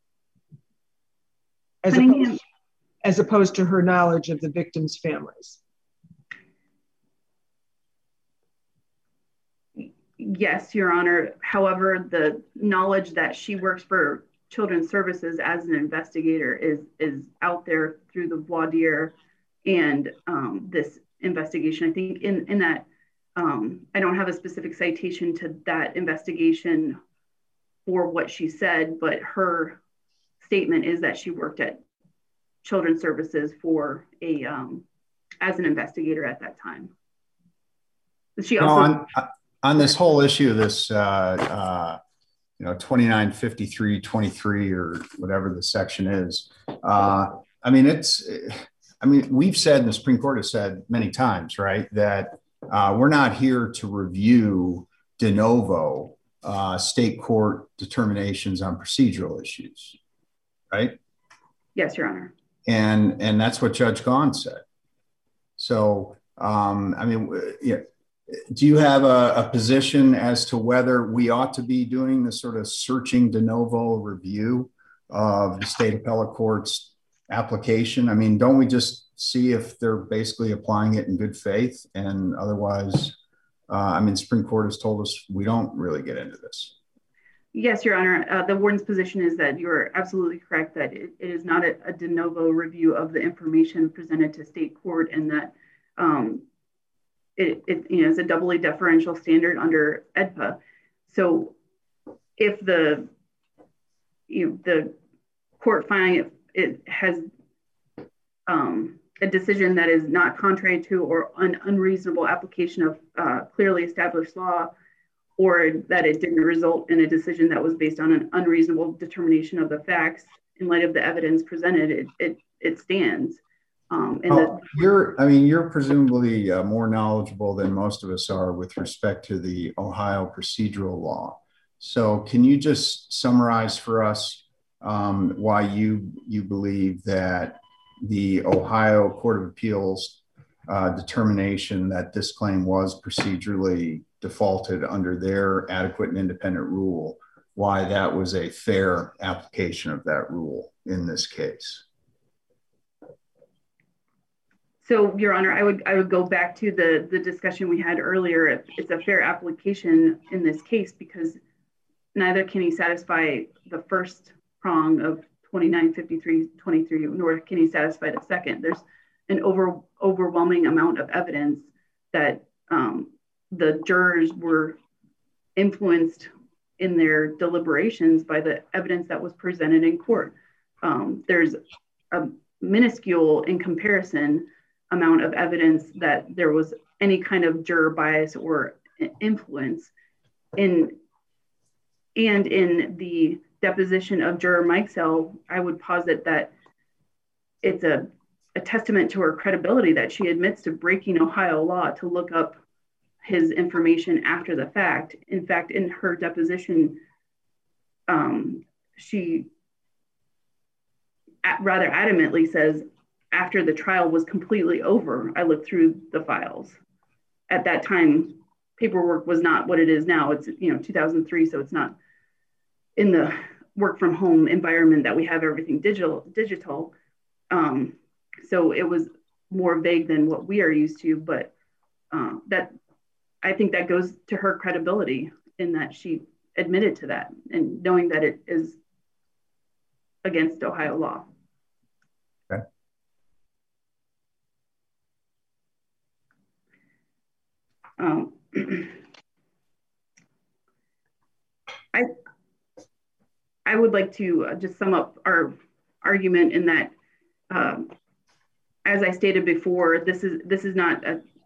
As opposed to her knowledge of the victims' families. Yes, Your Honor. However, the knowledge that she works for Children's Services as an investigator is out there through the voir dire and this investigation. I think in that, I don't have a specific citation to that investigation for what she said, but her statement is that she worked at Children's Services for as an investigator at that time. She also on this whole issue of this 2953-23 or whatever the section is. We've said, and the Supreme Court has said many times, right, that we're not here to review de novo state court determinations on procedural issues, right? Yes, Your Honor. And that's what Judge Gahn said. So, do you have a position as to whether we ought to be doing this sort of searching de novo review of the state appellate court's application? I mean, don't we just see if they're basically applying it in good faith? And otherwise, Supreme Court has told us we don't really get into this. Yes, Your Honor. The warden's position is that you're absolutely correct, that it is not a de novo review of the information presented to state court, and that it's a doubly deferential standard under AEDPA. So if the court finding it has a decision that is not contrary to or an unreasonable application of clearly established law, or that it didn't result in a decision that was based on an unreasonable determination of the facts in light of the evidence presented, it stands. You're presumably more knowledgeable than most of us are with respect to the Ohio procedural law. So can you just summarize for us why you believe that the Ohio Court of Appeals determination that this claim was procedurally defaulted under their adequate and independent rule, why that was a fair application of that rule in this case? So, Your Honor, I would go back to the discussion we had earlier. It's a fair application in this case because neither can he satisfy the first prong of 2953-23, nor can he satisfy the second. There's an overwhelming amount of evidence that the jurors were influenced in their deliberations by the evidence that was presented in court. There's a minuscule in comparison amount of evidence that there was any kind of juror bias or influence. And in the deposition of juror Mikesell, I would posit that it's a testament to her credibility that she admits to breaking Ohio law to look up his information after the fact. In fact, in her deposition, she rather adamantly says, after the trial was completely over, I looked through the files. At that time, paperwork was not what it is now. It's 2003, so it's not in the work from home environment that we have everything digital. So it was more vague than what we are used to, but that I think that goes to her credibility in that she admitted to that and knowing that it is against Ohio law. Okay. I would like to just sum up our argument in that, as I stated before, this is not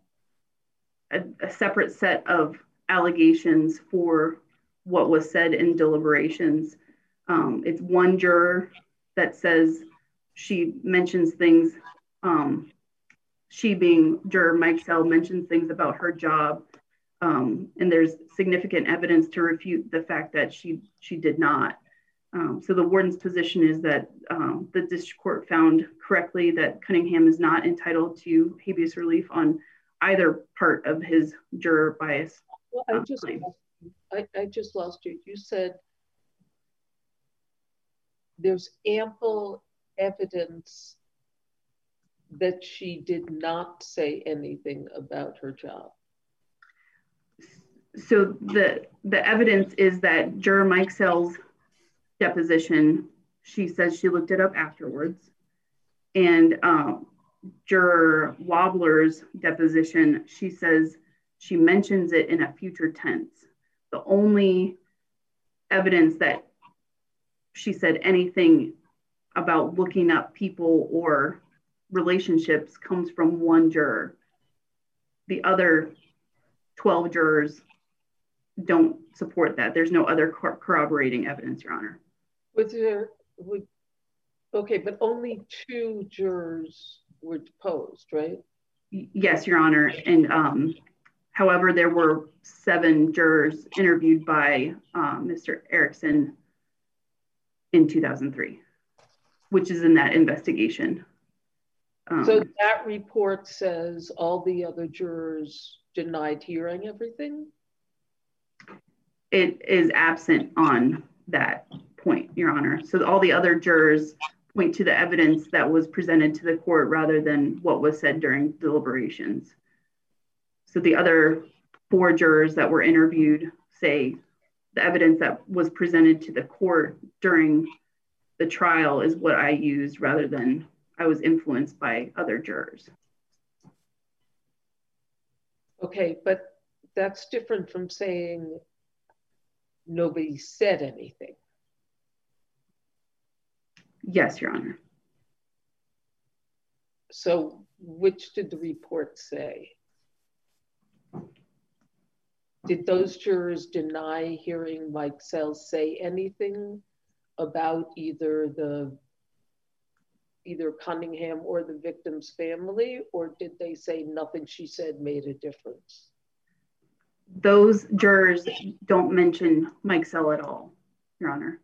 a separate set of allegations for what was said in deliberations. It's one juror that says she mentions things, she being juror Mikesell mentions things about her job, and there's significant evidence to refute the fact that she did not. So the warden's position is that the district court found correctly that Cunningham is not entitled to habeas relief on either part of his juror bias. Well, I just lost you. You said there's ample evidence that she did not say anything about her job. So the evidence is that juror Mikesell's deposition, she says she looked it up afterwards. And juror Wobbler's deposition, she says she mentions it in a future tense. The only evidence that she said anything about looking up people or relationships comes from one juror. The other 12 jurors don't support that. There's no other corroborating evidence, Your Honor. Okay, but only 2 jurors were deposed, right? Yes, Your Honor. And however, there were 7 jurors interviewed by Mr. Erickson in 2003, which is in that investigation. So that report says all the other jurors denied hearing everything? It is absent on that point, Your Honor. So all the other jurors point to the evidence that was presented to the court rather than what was said during deliberations. So the other 4 jurors that were interviewed say the evidence that was presented to the court during the trial is what I used rather than I was influenced by other jurors. Okay, but that's different from saying nobody said anything. Yes, Your Honor. So which did the report say? Did those jurors deny hearing Mike Sells say anything about either Cunningham or the victim's family, or did they say nothing she said made a difference? Those jurors don't mention Mike Sell at all, Your Honor.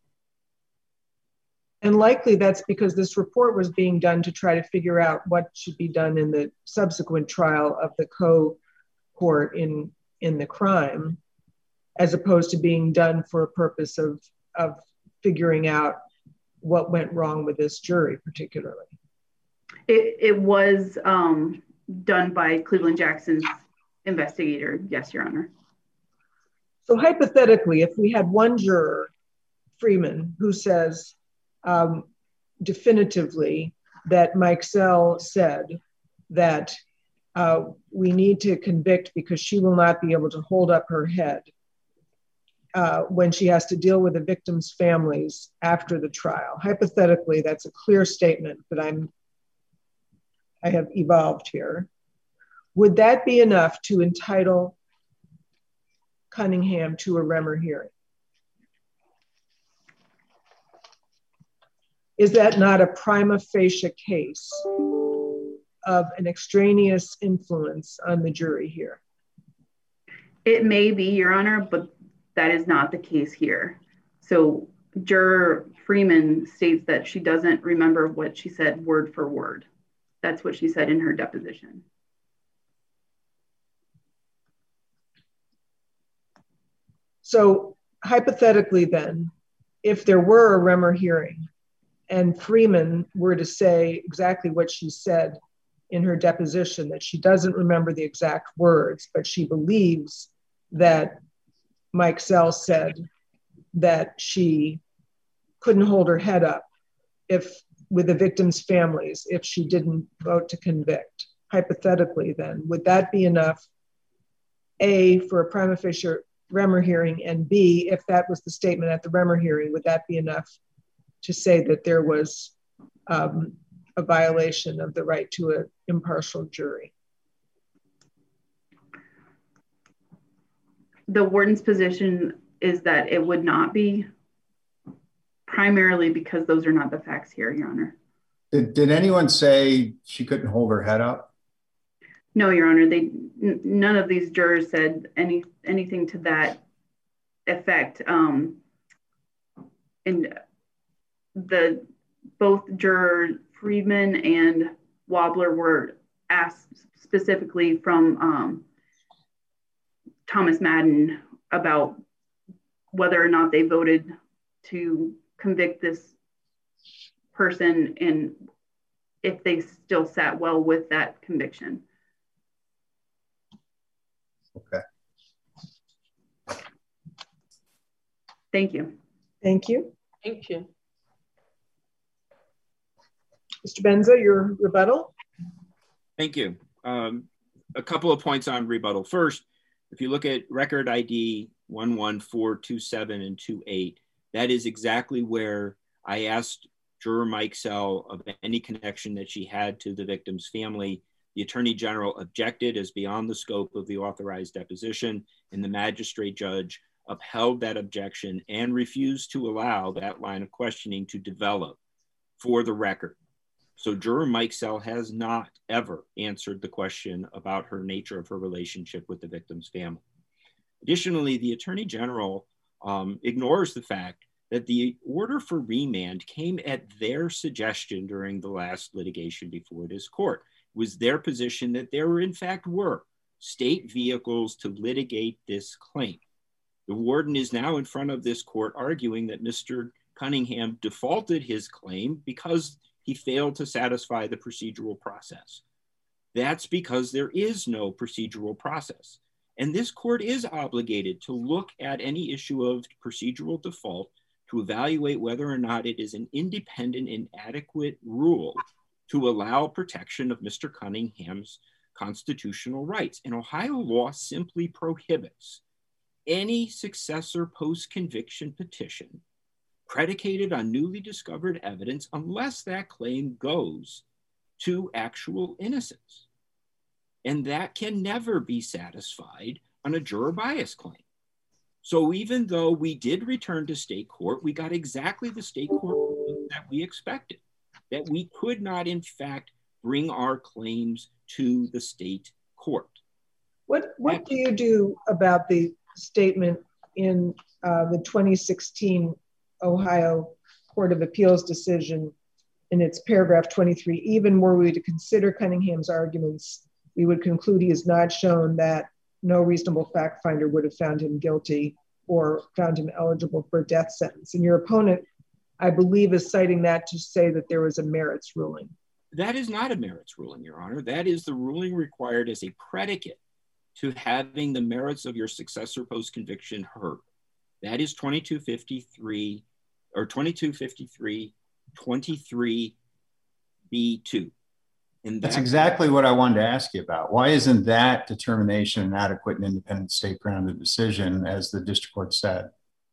And likely that's because this report was being done to try to figure out what should be done in the subsequent trial of the co-court in the crime, as opposed to being done for a purpose of figuring out what went wrong with this jury particularly. It was done by Cleveland Jackson's investigator. Yes, Your Honor. So hypothetically, if we had one juror, Freeman, who says definitively that Mike Sell said that we need to convict because she will not be able to hold up her head when she has to deal with the victims' families after the trial. Hypothetically, that's a clear statement that I have evolved here. Would that be enough to entitle Cunningham to a Remmer hearing? Is that not a prima facie case of an extraneous influence on the jury here? It may be, Your Honor, but that is not the case here. So Juror Freeman states that she doesn't remember what she said word for word. That's what she said in her deposition. So hypothetically then, if there were a Remmer hearing and Freeman were to say exactly what she said in her deposition, that she doesn't remember the exact words, but she believes that Mike Sell said that she couldn't hold her head up with the victims' families if she didn't vote to convict. Hypothetically then, would that be enough, A, for a prima facie Remmer hearing, and B, if that was the statement at the Remmer hearing, would that be enough to say that there was a violation of the right to an impartial jury? The warden's position is that it would not be, primarily because those are not the facts here, Your Honor. Did anyone say she couldn't hold her head up? No, Your Honor. None of these jurors said anything to that effect. And both juror Friedman and Wobbler were asked specifically from Thomas Madden about whether or not they voted to convict this person and if they still sat well with that conviction. Okay. Thank you. Thank you. Thank you. Mr. Benza, your rebuttal? Thank you. A couple of points on rebuttal. First, if you look at record ID 11427 and 28, that is exactly where I asked Juror Mikesell of any connection that she had to the victim's family. The Attorney General objected as beyond the scope of the authorized deposition, and the magistrate judge upheld that objection and refused to allow that line of questioning to develop for the record. So Juror Mikesell has not ever answered the question about her nature of her relationship with the victim's family. Additionally, the Attorney General ignores the fact that the order for remand came at their suggestion during the last litigation before this court. It was their position that there in fact were state vehicles to litigate this claim. The warden is now in front of this court arguing that Mr. Cunningham defaulted his claim because he failed to satisfy the procedural process. That's because there is no procedural process. And this court is obligated to look at any issue of procedural default to evaluate whether or not it is an independent and adequate rule to allow protection of Mr. Cunningham's constitutional rights. And Ohio law simply prohibits any successor post-conviction petition predicated on newly discovered evidence unless that claim goes to actual innocence. And that can never be satisfied on a juror bias claim. So even though we did return to state court, we got exactly the state court ruling that we expected, that we could not in fact bring our claims to the state court. What do you do about the statement in the 2016 Ohio Court of Appeals decision in its paragraph 23, even were we to consider Cunningham's arguments, we would conclude he has not shown that no reasonable fact finder would have found him guilty or found him eligible for a death sentence. And your opponent, I believe, is citing that to say that there was a merits ruling. That is not a merits ruling, Your Honor. That is the ruling required as a predicate to having the merits of your successor post-conviction heard. That is 2253 or 2253 23B2. And that's exactly what I wanted to ask you about. Why isn't that determination an adequate and independent state-grounded decision, as the district court said?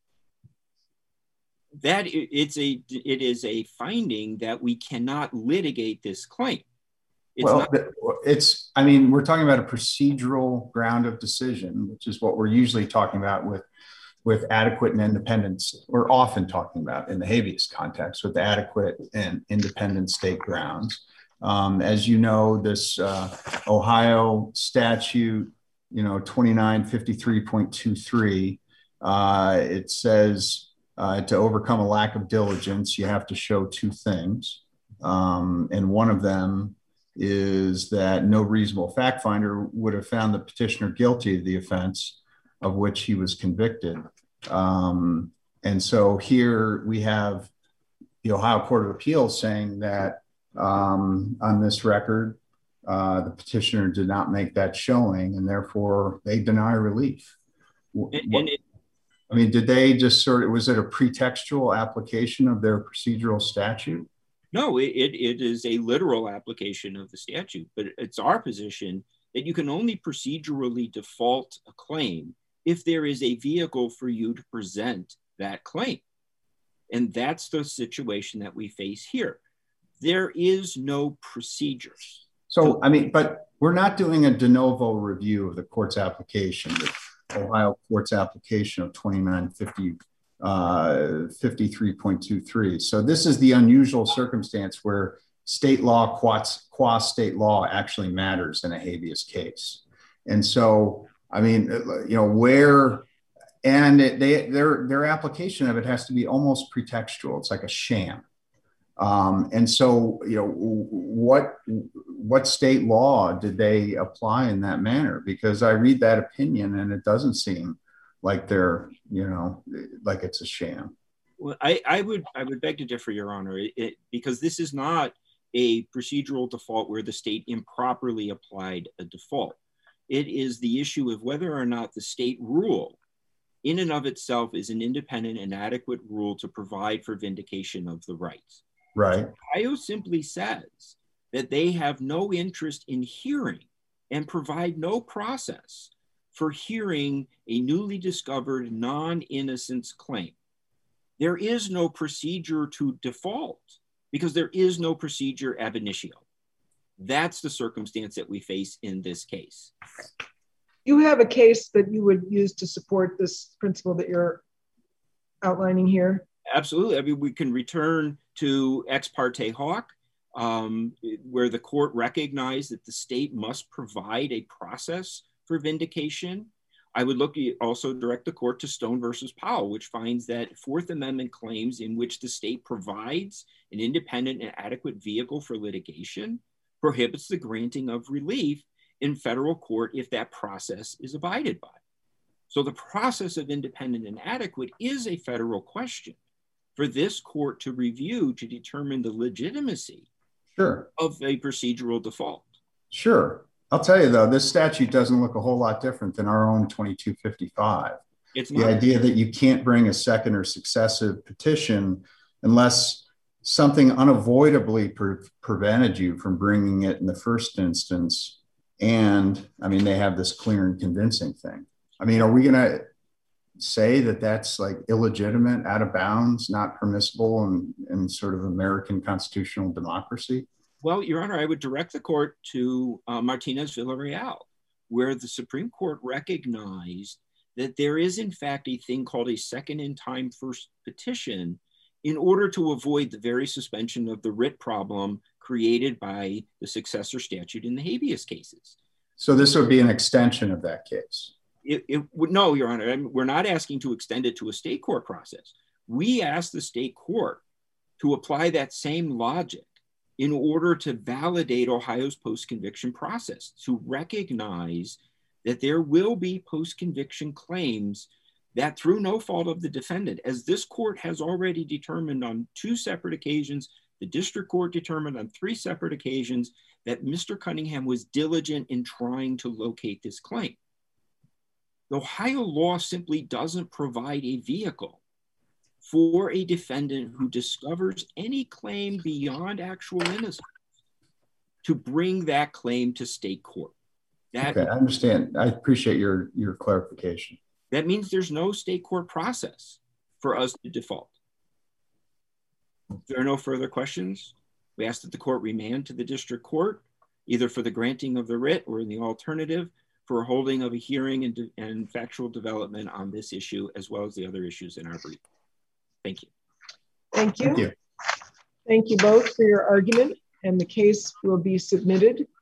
That it is a finding that we cannot litigate this claim. I mean, we're talking about a procedural ground of decision, which is what we're usually talking about with adequate and independence. We're often talking about in the habeas context with adequate and independent state grounds. As you know, this Ohio statute, 2953.23, it says to overcome a lack of diligence, you have to show two things. And one of them is that no reasonable fact finder would have found the petitioner guilty of the offense of which he was convicted. And so here we have the Ohio Court of Appeals saying that on this record, the petitioner did not make that showing, and therefore they deny relief. Did they just was it a pretextual application of their procedural statute? No, it is a literal application of the statute, but it's our position that you can only procedurally default a claim if there is a vehicle for you to present that claim. And that's the situation that we face here. There is no procedures. So, but we're not doing a de novo review of the court's application, the Ohio court's application of 2953.23. So this is the unusual circumstance where state law qua state law actually matters in a habeas case. And so, their application of it has to be almost pretextual. It's like a sham. And so, what state law did they apply in that manner? Because I read that opinion and it doesn't seem like they're, like it's a sham. Well, I would beg to differ, Your Honor, because this is not a procedural default where the state improperly applied a default. It is the issue of whether or not the state rule in and of itself is an independent and adequate rule to provide for vindication of the rights. Right. Ohio simply says that they have no interest in hearing and provide no process for hearing a newly discovered non-innocence claim. There is no procedure to default because there is no procedure ab initio. That's the circumstance that we face in this case. You have a case that you would use to support this principle that you're outlining here? Absolutely. I mean, we can return to Ex parte Hoc, where the court recognized that the state must provide a process for vindication. I would also direct the court to Stone versus Powell, which finds that Fourth Amendment claims in which the state provides an independent and adequate vehicle for litigation prohibits the granting of relief in federal court if that process is abided by. So the process of independent and adequate is a federal question for this court to review to determine the legitimacy of a procedural default. Sure. I'll tell you though, this statute doesn't look a whole lot different than our own 2255. It's the idea that you can't bring a second or successive petition unless something unavoidably prevented you from bringing it in the first instance. And I mean, they have this clear and convincing thing. I mean, are we going to say that that's like illegitimate, out of bounds, not permissible in sort of American constitutional democracy? Well, Your Honor, I would direct the court to Martinez-Villarreal, where the Supreme Court recognized that there is in fact a thing called a second in time first petition in order to avoid the very suspension of the writ problem created by the successor statute in the habeas cases. So this would be an extension of that case? No, Your Honor, we're not asking to extend it to a state court process. We asked the state court to apply that same logic in order to validate Ohio's post-conviction process, to recognize that there will be post-conviction claims that through no fault of the defendant, as this court has already determined on 2 separate occasions, the district court determined on 3 separate occasions that Mr. Cunningham was diligent in trying to locate this claim. The Ohio law simply doesn't provide a vehicle for a defendant who discovers any claim beyond actual innocence to bring that claim to state court. Okay, I understand. I appreciate your clarification. That means there's no state court process for us to default. If there are no further questions, we ask that the court remand to the district court, either for the granting of the writ or in the alternative, for holding of a hearing and factual development on this issue, as well as the other issues in our brief. Thank you. Thank you. Thank you. Thank you both for your argument, and the case will be submitted.